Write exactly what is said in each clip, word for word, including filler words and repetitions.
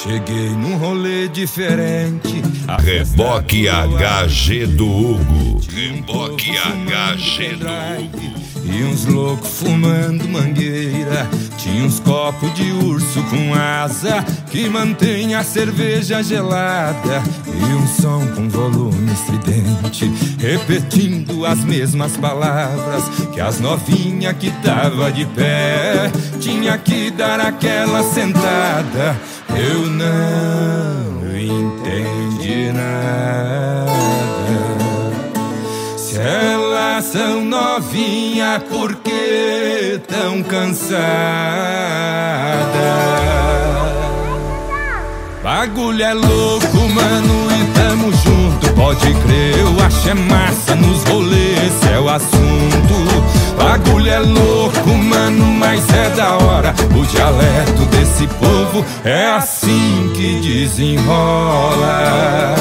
Cheguei num rolê diferente. Reboque H G do Hugo. Reboque H G do Hugo. E uns loucos fumando mangueira. Tinha uns copos de urso com asa que mantém a cerveja gelada. E um som com volume estridente, repetindo as mesmas palavras que as novinhas que tava de pé tinha que dar aquela sentada. Eu não entendi nada. Se elas são novinhas, por que tão cansadas? Bagulho é louco, mano, e tamo junto. Pode crer, eu acho é massa nos rolês, esse é o assunto. Bagulho é louco, mano, mas é da hora. O dialeto desse povo é assim que desenrola.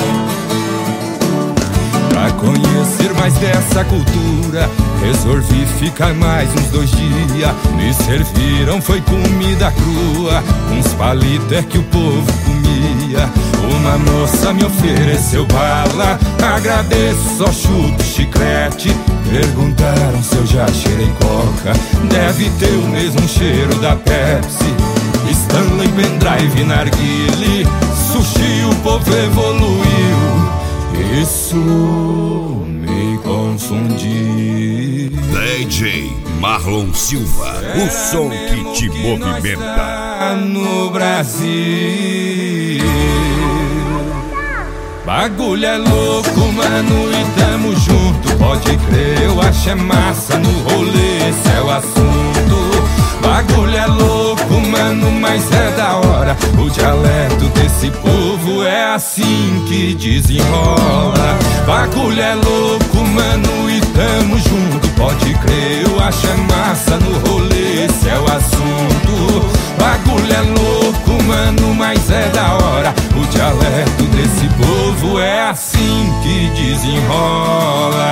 Pra conhecer mais dessa cultura, resolvi ficar mais uns dois dias. Me serviram, foi comida crua, uns palitos é que o povo comia. Uma moça me ofereceu bala, agradeço, só chuto chiclete. Perguntaram se eu já cheirei coca, deve ter o mesmo cheiro da Pepsi. Stanley, pendrive, narguile, sushi, o povo evoluiu. Isso me confundi. D J Marlon Silva, o som que te movimenta. No Brasil, bagulho é louco, mano, e tamo junto. Pode crer, eu acho é massa no rolê, esse é o assunto. Bagulho é louco, mano, mas é da hora. O dialeto desse povo é assim que desenrola. Bagulho é louco, mano, e tamo junto. Pode crer, eu acho é massa no rolê, esse é o assunto. Bagulho é louco, mano, mas é da hora. O dialeto desse povo é assim que desenrola.